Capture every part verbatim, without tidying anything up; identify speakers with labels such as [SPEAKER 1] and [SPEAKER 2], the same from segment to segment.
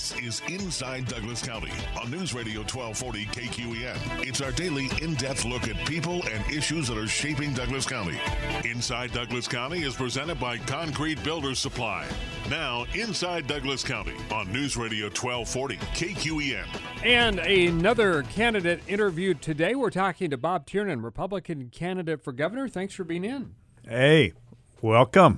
[SPEAKER 1] This is Inside Douglas County on News Radio twelve forty K Q E N. It's our daily in-depth look at people and issues that are shaping Douglas County. Inside Douglas County is presented by Concrete Builders Supply. Now, Inside Douglas County on News Radio twelve forty K Q E N.
[SPEAKER 2] And another candidate interviewed today. We're talking to Bob Tiernan, Republican candidate for governor. Thanks for being in.
[SPEAKER 3] Hey, welcome.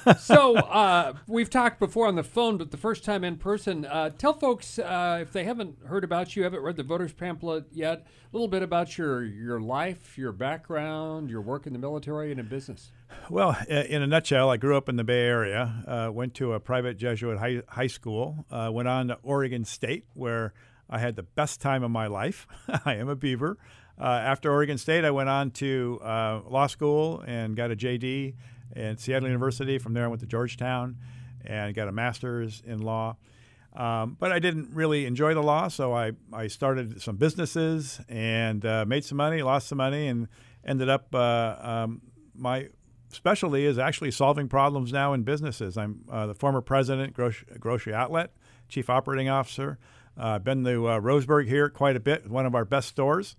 [SPEAKER 2] So uh, we've talked before on the phone, but the first time in person. Uh, tell folks, uh, if they haven't heard about you, haven't read the voters pamphlet yet, a little bit about your, your life, your background, your work in the military and in business.
[SPEAKER 3] Well, in a nutshell, I grew up in the Bay Area, uh, went to a private Jesuit high, high school, uh, went on to Oregon State, where I had the best time of my life. I am a Beaver. Uh, after Oregon State, I went on to uh, law school and got a J D at Seattle University. From there, I went to Georgetown and got a master's in law. Um, but I didn't really enjoy the law, so I, I started some businesses and uh, made some money, lost some money, and ended up uh, um, my specialty is actually solving problems now in businesses. I'm uh, the former president, Grocery, Grocery Outlet, chief operating officer. I've uh, been to uh, Roseburg here quite a bit, one of our best stores.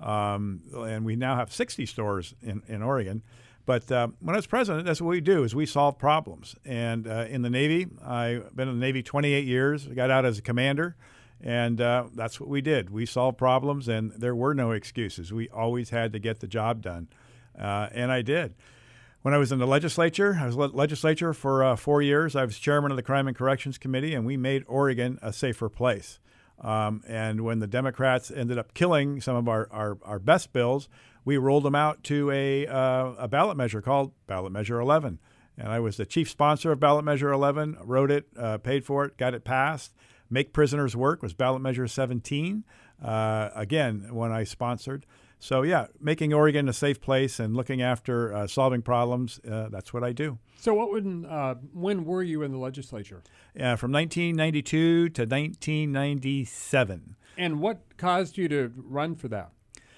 [SPEAKER 3] Um, and we now have sixty stores in, in Oregon. But uh, when I was president, that's what we do, is we solve problems. And uh, in the Navy, I've been in the Navy twenty-eight years. I got out as a commander, and uh, that's what we did. We solved problems, and there were no excuses. We always had to get the job done, uh, and I did. When I was in the legislature, I was le- legislature for uh, four years. I was chairman of the Crime and Corrections Committee, and we made Oregon a safer place. Um, and when the Democrats ended up killing some of our, our, our best bills, we rolled them out to a, uh, a ballot measure called Ballot Measure eleven. And I was the chief sponsor of Ballot Measure eleven, wrote it, uh, paid for it, got it passed. Make Prisoners Work was Ballot Measure seventeen, uh, again, when I sponsored. So, yeah, making Oregon a safe place and looking after uh, solving problems, uh, that's what I do.
[SPEAKER 2] So what would, uh, when were you in the legislature?
[SPEAKER 3] Uh, from nineteen ninety-two to nineteen ninety-seven.
[SPEAKER 2] And what caused you to run for that?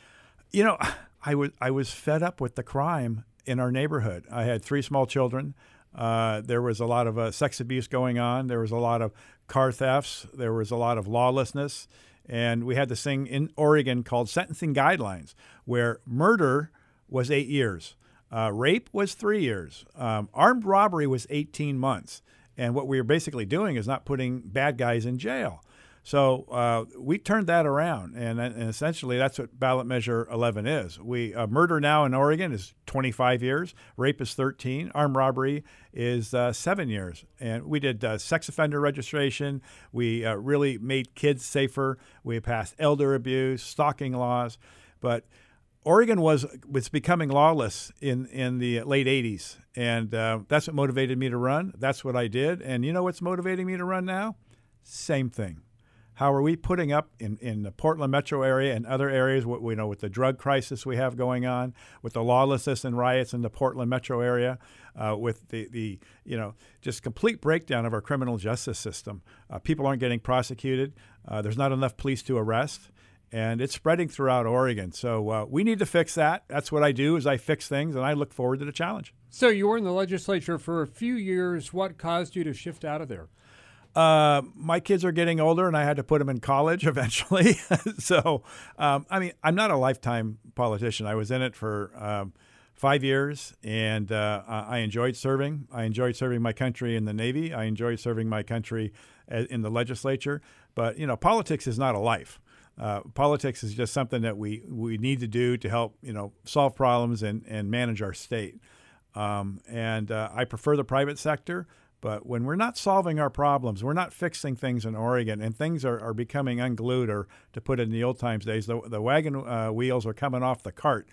[SPEAKER 3] You know, I was I was fed up with the crime in our neighborhood. I had three small children. Uh, there was a lot of uh, sex abuse going on. There was a lot of car thefts. There was a lot of lawlessness. And we had this thing in Oregon called sentencing guidelines, where murder was eight years. Uh, rape was three years. Um, armed robbery was eighteen months. And what we were basically doing is not putting bad guys in jail. So uh, we turned that around, and, and essentially that's what Ballot Measure eleven is. We uh, murder now in Oregon is twenty-five years, rape is thirteen, armed robbery is uh, seven years. And we did uh, sex offender registration. We uh, really made kids safer. We passed elder abuse, stalking laws. But Oregon was was becoming lawless in, in the late eighties, and uh, that's what motivated me to run. That's what I did. And you know what's motivating me to run now? Same thing. How are we putting up in, in the Portland metro area and other areas, what we know with the drug crisis we have going on, with the lawlessness and riots in the Portland metro area, uh, with the, the, you know, just complete breakdown of our criminal justice system. Uh, people aren't getting prosecuted. Uh, there's not enough police to arrest. And it's spreading throughout Oregon. So uh, we need to fix that. That's what I do, is I fix things, and I look forward to the challenge.
[SPEAKER 2] So you were in the legislature for a few years. What caused you to shift out of there?
[SPEAKER 3] Uh, my kids are getting older, and I had to put them in college eventually. so, um, I mean, I'm not a lifetime politician. I was in it for um, five years, and uh, I enjoyed serving. I enjoyed serving my country in the Navy. I enjoyed serving my country in the legislature. But, you know, politics is not a life. Uh, politics is just something that we, we need to do to help, you know, solve problems and, and manage our state. Um, and uh, I prefer the private sector. But when we're not solving our problems, we're not fixing things in Oregon, and things are, are becoming unglued, or to put it in the old times days, the, the wagon uh, wheels are coming off the cart.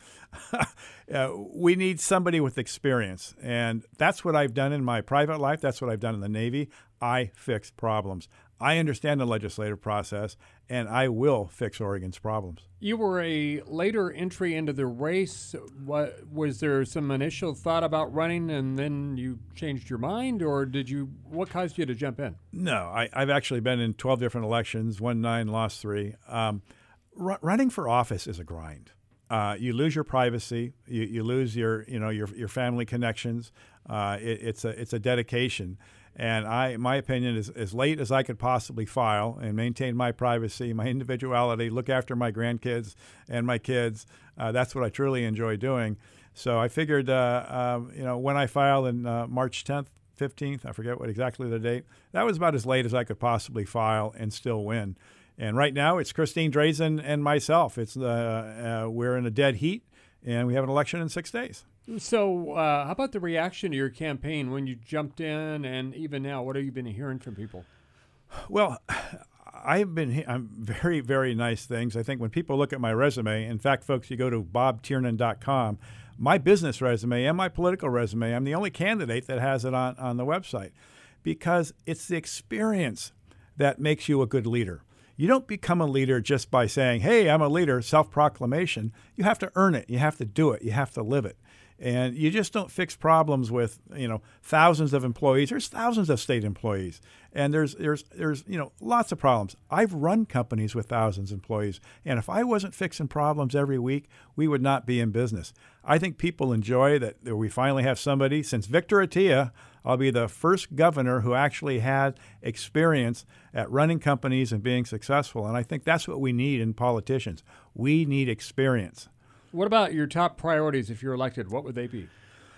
[SPEAKER 3] uh, we need somebody with experience, and that's what I've done in my private life. That's what I've done in the Navy. I fix problems. I understand the legislative process, and I will fix Oregon's problems.
[SPEAKER 2] You were a later entry into the race. What, was there some initial thought about running and then you changed your mind, or did you? What caused you to jump in?
[SPEAKER 3] No, I, I've actually been in twelve different elections, won nine, lost three. Um, r- running for office is a grind. Uh, you lose your privacy. You, you lose your, you know, your your family connections. Uh, it, it's a it's a dedication. And I, my opinion is as late as I could possibly file and maintain my privacy, my individuality, look after my grandkids and my kids. Uh, that's what I truly enjoy doing. So I figured, uh, uh, you know, when I filed in uh, March tenth, fifteenth, I forget what exactly the date, that was about as late as I could possibly file and still win. And right now it's Christine Drazen and myself. It's uh, uh, we're in a dead heat, and we have an election in six days.
[SPEAKER 2] So uh, how about the reaction to your campaign when you jumped in, and even now, what have you been hearing from people?
[SPEAKER 3] Well, I've been I'm very, very nice things. I think when people look at my resume, in fact, folks, you go to bob tiernan dot com, my business resume and my political resume, I'm the only candidate that has it on, on the website, because it's the experience that makes you a good leader. You don't become a leader just by saying, hey, I'm a leader, self-proclamation. You have to earn it. You have to do it. You have to live it. And you just don't fix problems with, you know, thousands of employees. There's thousands of state employees. And there's, there's, there's, you know, lots of problems. I've run companies with thousands of employees. And if I wasn't fixing problems every week, we would not be in business. I think people enjoy that we finally have somebody. Since Victor Atiyeh, I'll be the first governor who actually had experience at running companies and being successful. And I think that's what we need in politicians. We need experience.
[SPEAKER 2] What about your top priorities if you're elected? What would they be?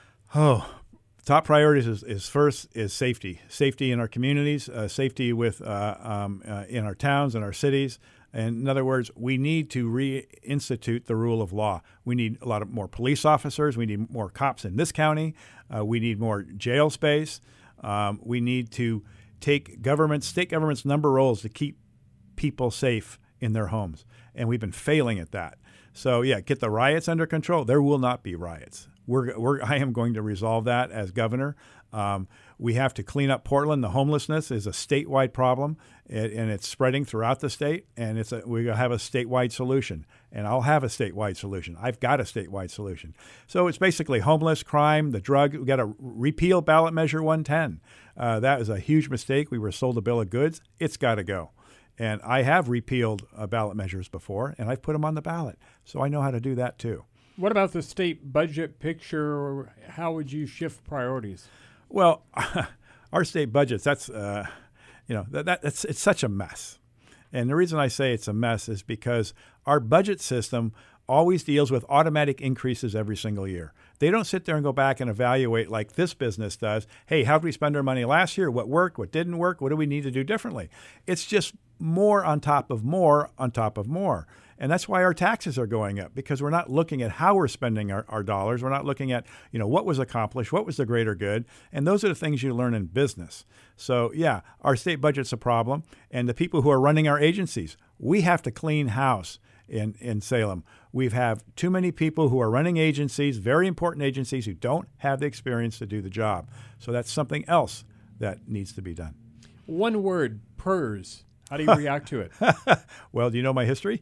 [SPEAKER 3] Oh, top priorities is, is first is safety. Safety in our communities, uh, safety with uh, um, uh, in our towns and our cities. And in other words, we need to reinstitute the rule of law. We need a lot of more police officers. We need more cops in this county. Uh, we need more jail space. Um, we need to take government, state government's number roles to keep people safe in their homes. And we've been failing at that. So, yeah, get the riots under control. There will not be riots. We're, we're, I am going to resolve that as governor. Um, we have to clean up Portland. The homelessness is a statewide problem, it, and it's spreading throughout the state, and it's a, we have a statewide solution. And I'll have a statewide solution. I've got a statewide solution. So it's basically homeless, crime, the drug. We've got to repeal ballot measure one ten. Uh, that is a huge mistake. We were sold a bill of goods. It's got to go. And I have repealed uh, ballot measures before, and I've put them on the ballot. So I know how to do that, too.
[SPEAKER 2] What about the state budget picture? How would you shift priorities?
[SPEAKER 3] Well, our state budgets, that's, uh, you know, that, that, that's it's such a mess. And the reason I say it's a mess is because our budget system always deals with automatic increases every single year. They don't sit there and go back and evaluate like this business does. Hey, how did we spend our money last year? What worked? What didn't work? What do we need to do differently? It's just more on top of more on top of more. And that's why our taxes are going up, because we're not looking at how we're spending our, our dollars. We're not looking at, you know, what was accomplished, what was the greater good. And those are the things you learn in business. So, yeah, our state budget's a problem. And the people who are running our agencies, we have to clean house in, in Salem. We have too many people who are running agencies, very important agencies, who don't have the experience to do the job. So that's something else that needs to be done.
[SPEAKER 2] One word, P E R S. How do you react to it?
[SPEAKER 3] Well, do you know my history?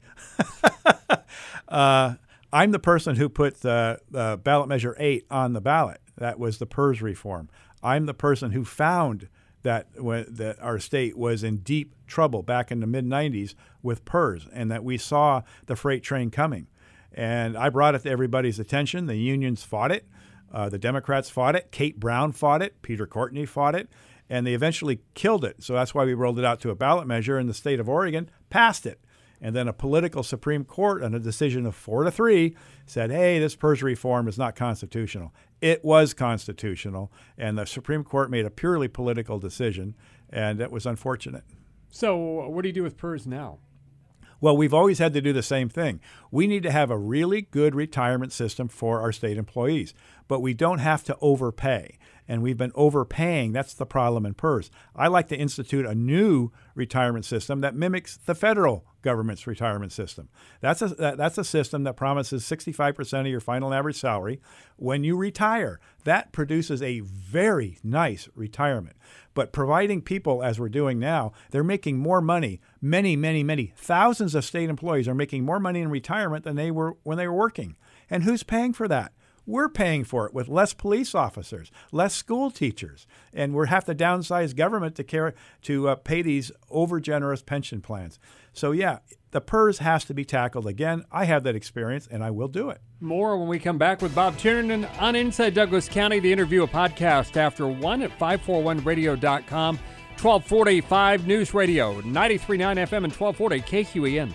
[SPEAKER 3] uh, I'm the person who put uh, uh, ballot measure eight on the ballot. That was the P E R S reform. I'm the person who found that, when, that our state was in deep trouble back in the mid nineties with P E R S, and that we saw the freight train coming. And I brought it to everybody's attention. The unions fought it. Uh, the Democrats fought it. Kate Brown fought it. Peter Courtney fought it. And they eventually killed it. So that's why we rolled it out to a ballot measure, and the state of Oregon passed it. And then a political Supreme Court, on a decision of four to three, said, hey, this P E R S reform is not constitutional. It was constitutional, and the Supreme Court made a purely political decision, and it was unfortunate.
[SPEAKER 2] So what do you do with P E R S now?
[SPEAKER 3] Well, we've always had to do the same thing. We need to have a really good retirement system for our state employees, but we don't have to overpay. And we've been overpaying. That's the problem in P E R S. I like to institute a new retirement system that mimics the federal government's retirement system. That's a that's a system that promises sixty-five percent of your final average salary when you retire. That produces a very nice retirement. But providing people, as we're doing now, they're making more money. Many, many, many thousands of state employees are making more money in retirement than they were when they were working. And who's paying for that? We're paying for it with less police officers, less school teachers, and we have to downsize government to care to uh, pay these over-generous pension plans. So, yeah, the P E R S has to be tackled again. I have that experience, and I will do it.
[SPEAKER 2] More when we come back with Bob Tiernan on Inside Douglas County. The interview, a podcast after one at five forty-one radio dot com, twelve forty-five News Radio, ninety-three point nine F M and twelve forty K Q E N.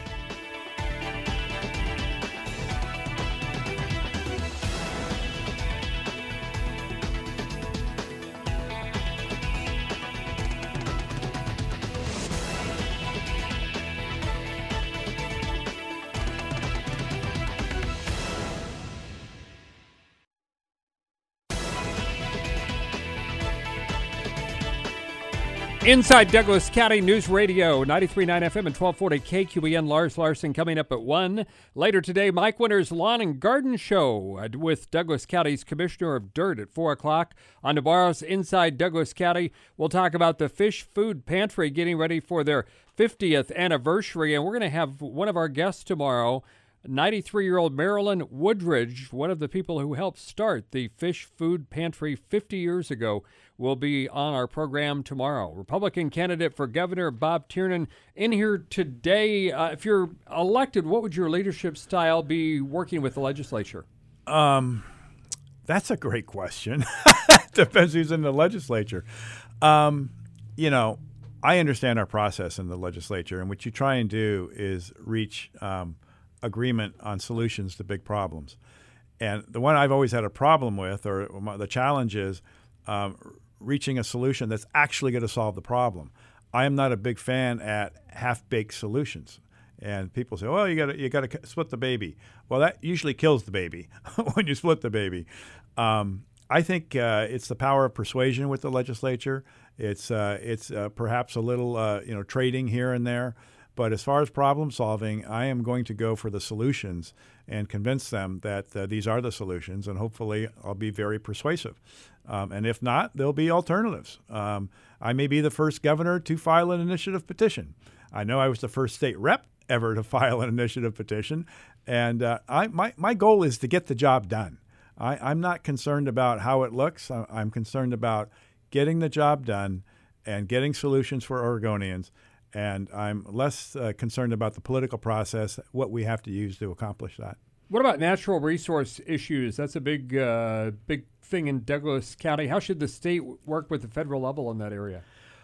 [SPEAKER 2] Inside Douglas County News Radio, ninety-three point nine F M and twelve forty K Q E N. Lars Larson coming up at one. Later today, Mike Winter's Lawn and Garden Show with Douglas County's Commissioner of Dirt at four o'clock. On tomorrow's Inside Douglas County, we'll talk about the Fish Food Pantry getting ready for their fiftieth anniversary. And we're going to have one of our guests tomorrow, ninety-three-year-old Marilyn Woodridge, one of the people who helped start the Fish Food Pantry fifty years ago, will be on our program tomorrow. Republican candidate for governor Bob Tiernan in here today. Uh, if you're elected, what would your leadership style be working with the legislature?
[SPEAKER 3] Um, that's a great question. Depends who's in the legislature. Um, you know, I understand our process in the legislature, and what you try and do is reach um, agreement on solutions to big problems. And the one I've always had a problem with, or the challenge is um, reaching a solution that's actually going to solve the problem. I am not a big fan at half-baked solutions. And people say, well, you got to you got to split the baby. Well, that usually kills the baby when you split the baby. Um, I think uh, it's the power of persuasion with the legislature. It's uh, it's uh, perhaps a little uh, you know trading here and there. But as far as problem solving, I am going to go for the solutions and convince them that uh, these are the solutions, and hopefully I'll be very persuasive. Um, and if not, there'll be alternatives. Um, I may be the first governor to file an initiative petition. I know I was the first state rep ever to file an initiative petition, and uh, I, my, my goal is to get the job done. I, I'm not concerned about how it looks. I, I'm concerned about getting the job done and getting solutions for Oregonians. And I'm less uh, concerned about the political process, what we have to use to accomplish that.
[SPEAKER 2] What about natural resource issues? That's a big, uh, big thing in Douglas County. How should the state work with the federal level in that area?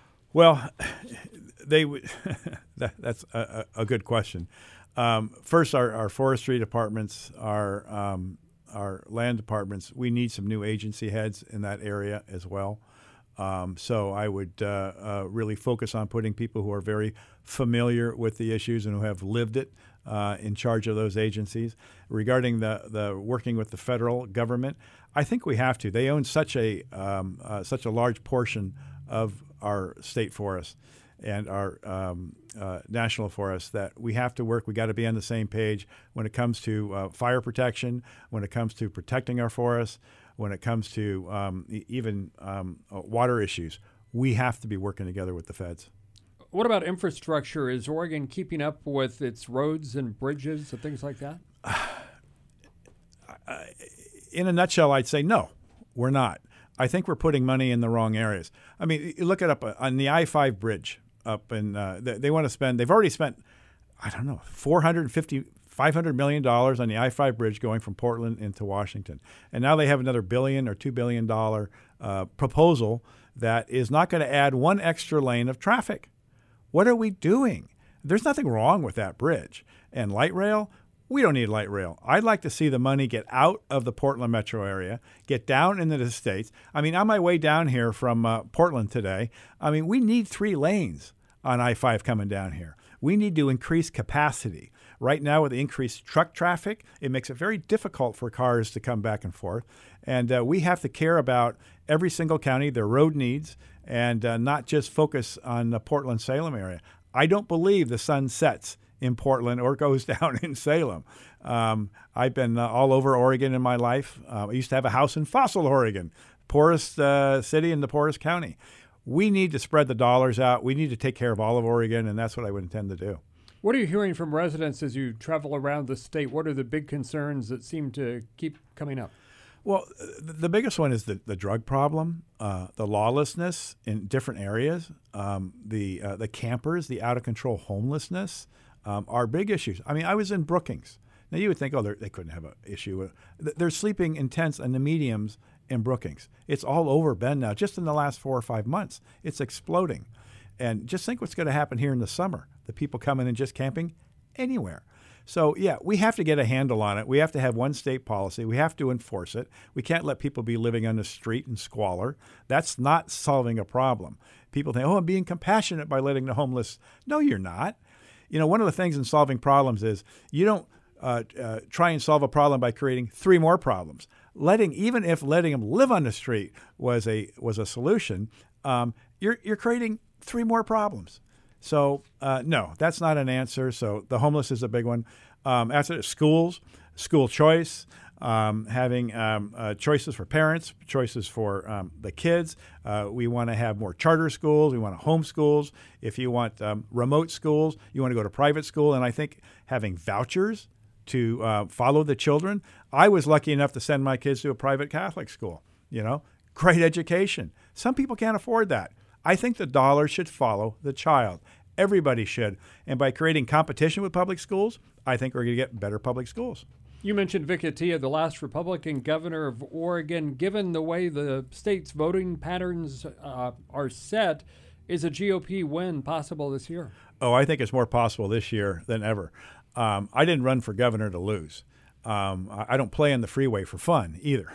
[SPEAKER 3] Well, they w- that, that's a, a good question. Um, first, our, our forestry departments, our um, our land departments, we need some new agency heads in that area as well. Um, so I would uh, uh, really focus on putting people who are very familiar with the issues and who have lived it uh, in charge of those agencies. Regarding the, the working with the federal government, I think we have to. They own such a um, uh, such a large portion of our state forests and our um, uh, national forests that we have to work. We got to be on the same page when it comes to uh, fire protection, when it comes to protecting our forests, when it comes to um, even um, uh, water issues. We have to be working together with the feds.
[SPEAKER 2] What about infrastructure? Is Oregon keeping up with its roads and bridges and things like that?
[SPEAKER 3] In a nutshell, I'd say no, we're not. I think we're putting money in the wrong areas. I mean, you look it up on the I five bridge up in, uh, they, they want to spend, they've already spent, I don't know, four hundred fifty, five hundred million dollars on the I five bridge going from Portland into Washington. And now they have another billion or two billion dollars uh, proposal that is not going to add one extra lane of traffic. What are we doing? There's nothing wrong with that bridge. And light rail, we don't need light rail. I'd like to see the money get out of the Portland metro area, get down into the states. I mean, on my way down here from uh, Portland today, I mean, we need three lanes on I five coming down here. We need to increase capacity. Right now, with the increased truck traffic, it makes it very difficult for cars to come back and forth. And uh, we have to care about every single county, their road needs, and uh, not just focus on the Portland-Salem area. I don't believe the sun sets in Portland or goes down in Salem. Um, I've been uh, all over Oregon in my life. Uh, I used to have a house in Fossil, Oregon, poorest uh, city in the poorest county. We need to spread the dollars out. We need to take care of all of Oregon, and that's what I would intend to do.
[SPEAKER 2] What are you hearing from residents as you travel around the state? What are the big concerns that seem to keep coming up?
[SPEAKER 3] Well, the biggest one is the, the drug problem, uh, the lawlessness in different areas, um, the uh, the campers, the out-of-control homelessness um, are big issues. I mean, I was in Brookings. Now, you would think, oh, they couldn't have an issue. They're sleeping in tents in the mediums in Brookings. It's all over Bend now. Just in the last four or five months, it's exploding. And just think what's going to happen here in the summer, the people coming and just camping anywhere. So, yeah, we have to get a handle on it. We have to have one state policy. We have to enforce it. We can't let people be living on the street in squalor. That's not solving a problem. People think, oh, I'm being compassionate by letting the homeless. No, you're not. You know, one of the things in solving problems is you don't uh, uh, try and solve a problem by creating three more problems. Letting, even if letting them live on the street was a was a solution, um, you're you're creating three more problems. So, uh, no, that's not an answer. So the homeless is a big one. Um, after schools, school choice, um, having um, uh, choices for parents, choices for um, the kids. Uh, we want to have more charter schools. We want to homeschools. If you want um, remote schools, you want to go to private school. And I think having vouchers to uh, follow the children. I was lucky enough to send my kids to a private Catholic school. You know, great education. Some people can't afford that. I think the dollar should follow the child. Everybody should. And by creating competition with public schools, I think we're going to get better public schools.
[SPEAKER 2] You mentioned Vic Atiyeh, the last Republican governor of Oregon. Given the way the state's voting patterns uh, are set, is a G O P win possible this year?
[SPEAKER 3] Oh, I think it's more possible this year than ever. Um, I didn't run for governor to lose. Um, I don't play on the freeway for fun either.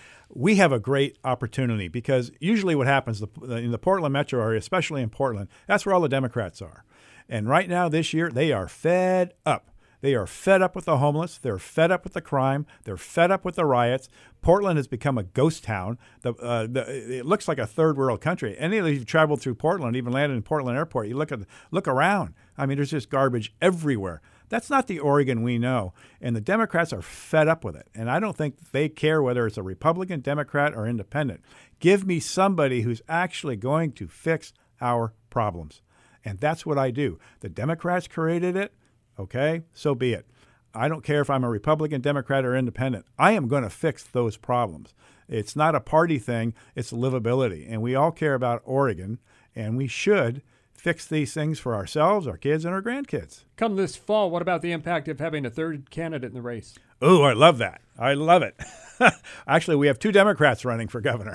[SPEAKER 3] We have a great opportunity because usually what happens in the Portland metro area, especially in Portland, that's where all the Democrats are. And right now this year, they are fed up. They are fed up with the homeless. They're fed up with the crime. They're fed up with the riots. Portland has become a ghost town. The, uh, the, it looks like a third world country. Any of you who've traveled through Portland, even landed in Portland Airport, you look at look around. I mean, there's just garbage everywhere. That's not the Oregon we know. And the Democrats are fed up with it. And I don't think they care whether it's a Republican, Democrat, or independent. Give me somebody who's actually going to fix our problems. And that's what I do. The Democrats created it. Okay, so be it. I don't care if I'm a Republican, Democrat, or independent. I am going to fix those problems. It's not a party thing. It's livability. And we all care about Oregon, and we should fix these things for ourselves, our kids, and our grandkids.
[SPEAKER 2] Come this fall, what about the impact of having a third candidate in the race?
[SPEAKER 3] Oh, I love that. I love it. Actually, we have two Democrats running for governor.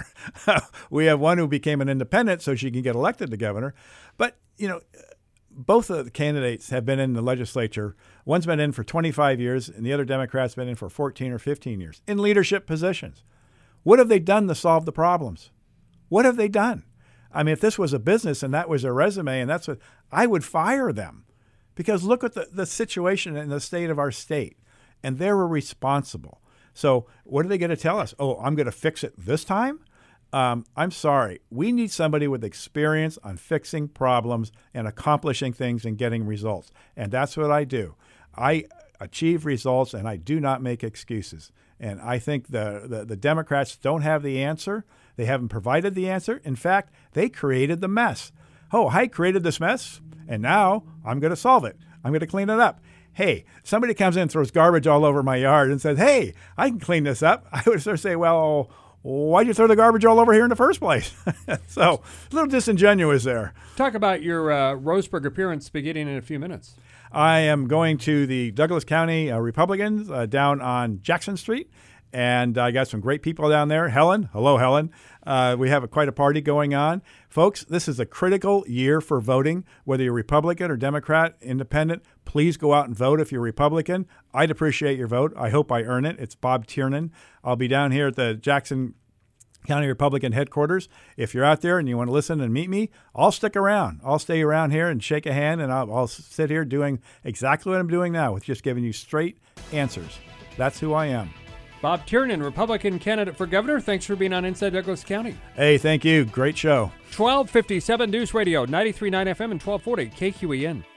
[SPEAKER 3] We have one who became an independent so she can get elected to governor. But, you know, both of the candidates have been in the legislature. One's been in for twenty-five years, and the other Democrat's been in for fourteen or fifteen years in leadership positions. What have they done to solve the problems? What have they done? I mean, if this was a business and that was their resume and that's what, I would fire them. Because look at the, the situation in the state of our state, and they were responsible. So what are they going to tell us? Oh, I'm going to fix it this time? Um, I'm sorry. We need somebody with experience on fixing problems and accomplishing things and getting results. And that's what I do. I achieve results, and I do not make excuses. And I think the, the, the Democrats don't have the answer. They haven't provided the answer. In fact, they created the mess. Oh, I created this mess, and now I'm going to solve it. I'm going to clean it up. Hey, somebody comes in and throws garbage all over my yard and says, hey, I can clean this up. I would sort of say, well, why'd you throw the garbage all over here in the first place? So a little disingenuous there.
[SPEAKER 2] Talk about your uh, Roseburg appearance beginning in a few minutes.
[SPEAKER 3] I am going to the Douglas County uh, Republicans uh, down on Jackson Street, and I got some great people down there. Helen, hello, Helen. Uh, we have a, quite a party going on. Folks, this is a critical year for voting, whether you're Republican or Democrat, independent. Please go out and vote if you're Republican. I'd appreciate your vote. I hope I earn it. It's Bob Tiernan. I'll be down here at the Jackson County Republican headquarters. If you're out there and you want to listen and meet me, I'll stick around. I'll stay around here and shake a hand, and I'll, I'll sit here doing exactly what I'm doing now, with just giving you straight answers. That's who I am.
[SPEAKER 2] Bob Tiernan, Republican candidate for governor. Thanks for being on Inside Douglas County.
[SPEAKER 3] Hey, thank you. Great show.
[SPEAKER 2] twelve fifty-seven News Radio, ninety-three point nine F M and twelve forty K Q E N.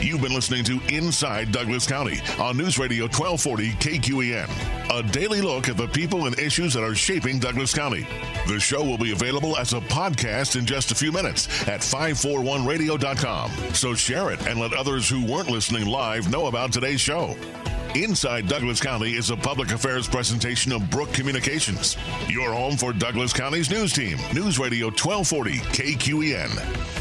[SPEAKER 1] You've been listening to Inside Douglas County on News Radio twelve forty K Q E N, a daily look at the people and issues that are shaping Douglas County. The show will be available as a podcast in just a few minutes at five forty-one radio dot com. So share it and let others who weren't listening live know about today's show. Inside Douglas County is a public affairs presentation of Brook Communications, your home for Douglas County's news team. News Radio twelve forty K Q E N.